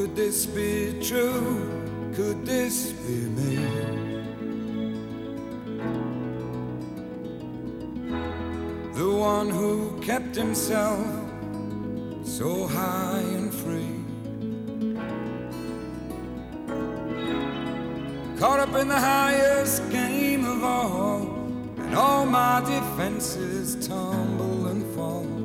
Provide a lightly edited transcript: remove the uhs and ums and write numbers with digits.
Could this be true? Could this be me? The one who kept himself so high and free, caught up in the highest game of all, and all my defenses tumble and fall.